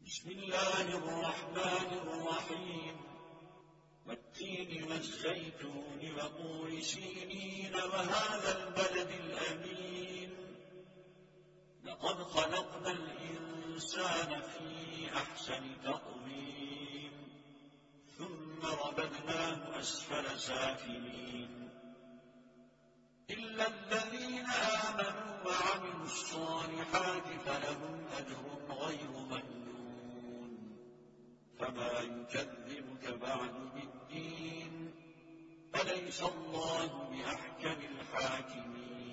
بسم الله الرحمن الرحيم والتين والزيتون وطور سينين وهذا البلد الأمين لقد خلقنا الإنسان في أحسن تقويم ثم رددناه أسفل سافلين إلا الذين آمنوا وعملوا الصالحات فلهم أجر غير ممنون فما يكذبك بعد بالدين أليس الله بأحكم الحاكمين